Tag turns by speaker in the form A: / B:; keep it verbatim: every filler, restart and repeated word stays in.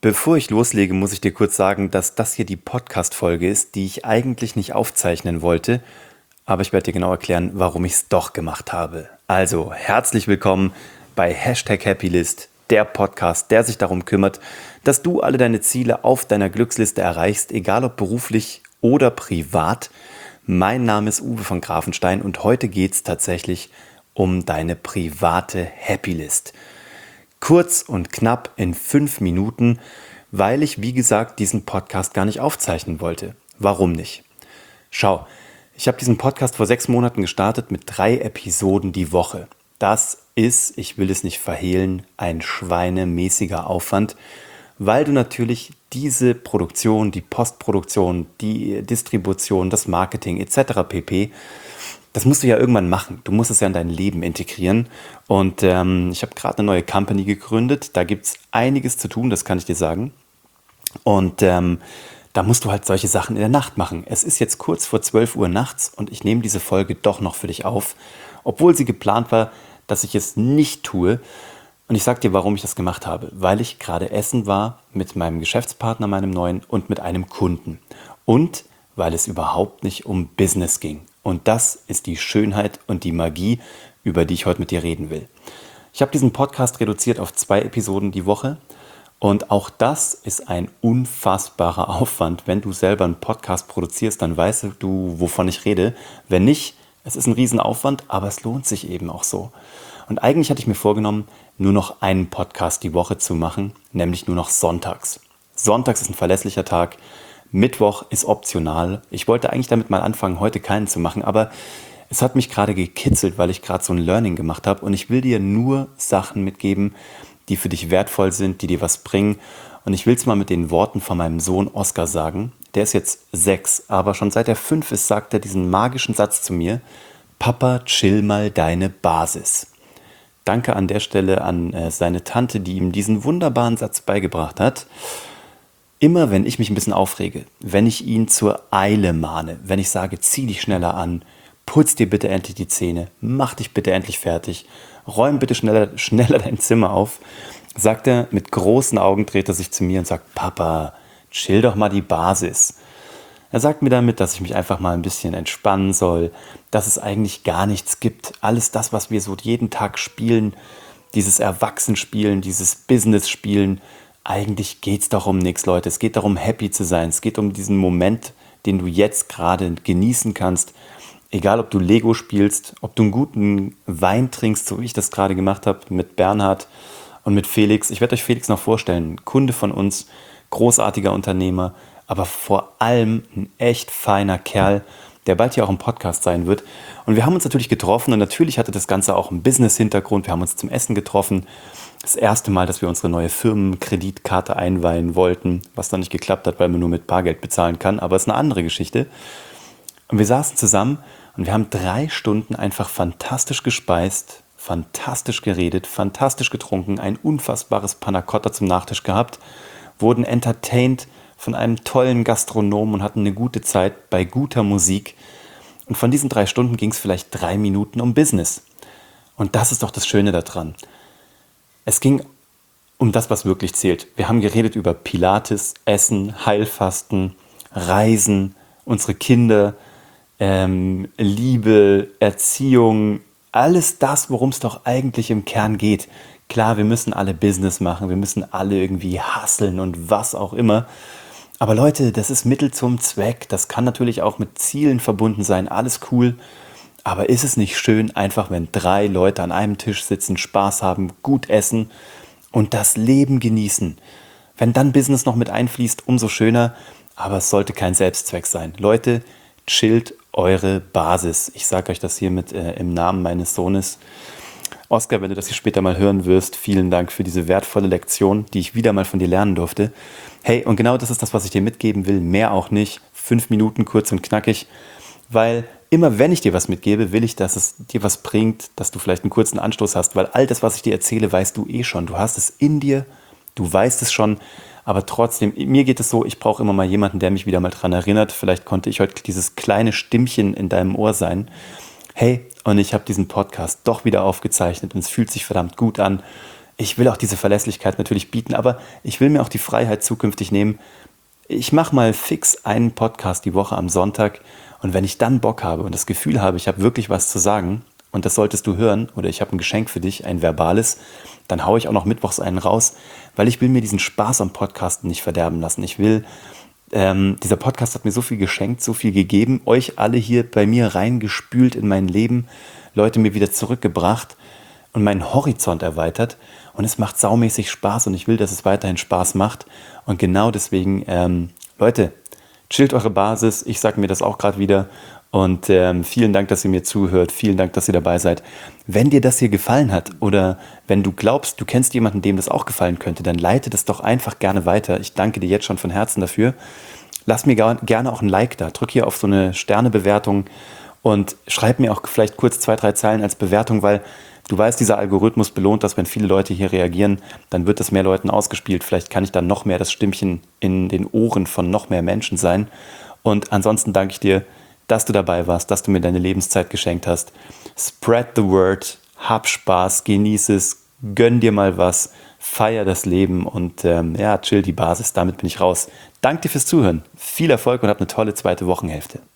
A: Bevor ich loslege, muss ich dir kurz sagen, dass das hier die Podcast-Folge ist, die ich eigentlich nicht aufzeichnen wollte, aber ich werde dir genau erklären, warum ich es doch gemacht habe. Also, herzlich willkommen bei Hashtag Happylist, der Podcast, der sich darum kümmert, dass du alle deine Ziele auf deiner Glücksliste erreichst, egal ob beruflich oder privat. Mein Name ist Uwe von Grafenstein und heute geht es tatsächlich um deine private Happylist. Kurz und knapp in fünf Minuten, weil ich, wie gesagt, diesen Podcast gar nicht aufzeichnen wollte. Warum nicht? Schau, ich habe diesen Podcast vor sechs Monaten gestartet mit drei Episoden die Woche. Das ist, ich will es nicht verhehlen, ein schweinemäßiger Aufwand, weil du natürlich diese Produktion, die Postproduktion, die Distribution, das Marketing et cetera pp., das musst du ja irgendwann machen. Du musst es ja in dein Leben integrieren. Und ähm, ich habe gerade eine neue Company gegründet. Da gibt es einiges zu tun, das kann ich dir sagen. Und ähm, da musst du halt solche Sachen in der Nacht machen. Es ist jetzt kurz vor zwölf Uhr nachts und ich nehme diese Folge doch noch für dich auf, obwohl sie geplant war, dass ich es nicht tue. Und ich sage dir, warum ich das gemacht habe. Weil ich gerade essen war mit meinem Geschäftspartner, meinem neuen, und mit einem Kunden. Und weil es überhaupt nicht um Business ging. Und das ist die Schönheit und die Magie, über die ich heute mit dir reden will. Ich habe diesen Podcast reduziert auf zwei Episoden die Woche. Und auch das ist ein unfassbarer Aufwand. Wenn du selber einen Podcast produzierst, dann weißt du, wovon ich rede. Wenn nicht, es ist ein Riesenaufwand, aber es lohnt sich eben auch so. Und eigentlich hatte ich mir vorgenommen, nur noch einen Podcast die Woche zu machen, nämlich nur noch sonntags. Sonntags ist ein verlässlicher Tag. Mittwoch ist optional. Ich wollte eigentlich damit mal anfangen, heute keinen zu machen, aber es hat mich gerade gekitzelt, weil ich gerade so ein Learning gemacht habe und ich will dir nur Sachen mitgeben, die für dich wertvoll sind, die dir was bringen. Und ich will es mal mit den Worten von meinem Sohn Oscar sagen. Der ist jetzt sechs, aber schon seit er fünf ist, sagt er diesen magischen Satz zu mir: Papa, chill mal deine Basis. Danke an der Stelle an äh, seine Tante, die ihm diesen wunderbaren Satz beigebracht hat. Immer wenn ich mich ein bisschen aufrege, wenn ich ihn zur Eile mahne, wenn ich sage, zieh dich schneller an, putz dir bitte endlich die Zähne, mach dich bitte endlich fertig, räum bitte schneller, schneller dein Zimmer auf, sagt er, mit großen Augen dreht er sich zu mir und sagt: Papa, chill doch mal die Basis. Er sagt mir damit, dass ich mich einfach mal ein bisschen entspannen soll, dass es eigentlich gar nichts gibt. Alles das, was wir so jeden Tag spielen, dieses Erwachsenspielen, dieses Business-Spielen, eigentlich geht es doch um nichts, Leute. Es geht darum, happy zu sein. Es geht um diesen Moment, den du jetzt gerade genießen kannst. Egal, ob du Lego spielst, ob du einen guten Wein trinkst, so wie ich das gerade gemacht habe mit Bernhard und mit Felix. Ich werde euch Felix noch vorstellen. Ein Kunde von uns, großartiger Unternehmer, aber vor allem ein echt feiner Kerl, der bald hier auch im Podcast sein wird. Und wir haben uns natürlich getroffen und natürlich hatte das Ganze auch einen Business-Hintergrund. Wir haben uns zum Essen getroffen. Das erste Mal, dass wir unsere neue Firmenkreditkarte einweihen wollten, was dann nicht geklappt hat, weil man nur mit Bargeld bezahlen kann, aber es ist eine andere Geschichte. Und wir saßen zusammen und wir haben drei Stunden einfach fantastisch gespeist, fantastisch geredet, fantastisch getrunken, ein unfassbares Panna Cotta zum Nachtisch gehabt, wurden entertained von einem tollen Gastronomen und hatten eine gute Zeit bei guter Musik. Und von diesen drei Stunden ging es vielleicht drei Minuten um Business. Und das ist doch das Schöne daran. Es ging um das, was wirklich zählt. Wir haben geredet über Pilates, Essen, Heilfasten, Reisen, unsere Kinder, ähm, Liebe, Erziehung, alles das, worum es doch eigentlich im Kern geht. Klar, wir müssen alle Business machen, wir müssen alle irgendwie hustlen und was auch immer. Aber Leute, das ist Mittel zum Zweck. Das kann natürlich auch mit Zielen verbunden sein, alles cool. Aber ist es nicht schön, einfach wenn drei Leute an einem Tisch sitzen, Spaß haben, gut essen und das Leben genießen? Wenn dann Business noch mit einfließt, umso schöner. Aber es sollte kein Selbstzweck sein. Leute, chillt eure Basis. Ich sage euch das hiermit äh, im Namen meines Sohnes. Oscar, wenn du das hier später mal hören wirst, vielen Dank für diese wertvolle Lektion, die ich wieder mal von dir lernen durfte. Hey, und genau das ist das, was ich dir mitgeben will. Mehr auch nicht. Fünf Minuten kurz und knackig. Weil immer wenn ich dir was mitgebe, will ich, dass es dir was bringt, dass du vielleicht einen kurzen Anstoß hast, weil all das, was ich dir erzähle, weißt du eh schon. Du hast es in dir, du weißt es schon, aber trotzdem, mir geht es so, ich brauche immer mal jemanden, der mich wieder mal dran erinnert. Vielleicht konnte ich heute dieses kleine Stimmchen in deinem Ohr sein. Hey, und ich habe diesen Podcast doch wieder aufgezeichnet und es fühlt sich verdammt gut an. Ich will auch diese Verlässlichkeit natürlich bieten, aber ich will mir auch die Freiheit zukünftig nehmen. Ich mache mal fix einen Podcast die Woche am Sonntag und wenn ich dann Bock habe und das Gefühl habe, ich habe wirklich was zu sagen und das solltest du hören oder ich habe ein Geschenk für dich, ein verbales, dann haue ich auch noch mittwochs einen raus, weil ich will mir diesen Spaß am Podcasten nicht verderben lassen. Ich will, ähm, dieser Podcast hat mir so viel geschenkt, so viel gegeben, euch alle hier bei mir reingespült in mein Leben, Leute mir wieder zurückgebracht und meinen Horizont erweitert und es macht saumäßig Spaß und ich will, dass es weiterhin Spaß macht und genau deswegen, ähm, Leute, chillt eure Basis, ich sage mir das auch gerade wieder und ähm, vielen Dank, dass ihr mir zuhört, vielen Dank, dass ihr dabei seid. Wenn dir das hier gefallen hat oder wenn du glaubst, du kennst jemanden, dem das auch gefallen könnte, dann leite das doch einfach gerne weiter. Ich danke dir jetzt schon von Herzen dafür. Lass mir ga- gerne auch ein Like da, drück hier auf so eine Sternebewertung und schreib mir auch vielleicht kurz zwei, drei Zeilen als Bewertung, weil du weißt, dieser Algorithmus belohnt das, wenn viele Leute hier reagieren, dann wird das mehr Leuten ausgespielt. Vielleicht kann ich dann noch mehr das Stimmchen in den Ohren von noch mehr Menschen sein. Und ansonsten danke ich dir, dass du dabei warst, dass du mir deine Lebenszeit geschenkt hast. Spread the word, hab Spaß, genieß es, gönn dir mal was, feier das Leben und ähm, ja, chill die Basis. Damit bin ich raus. Danke dir fürs Zuhören. Viel Erfolg und hab eine tolle zweite Wochenhälfte.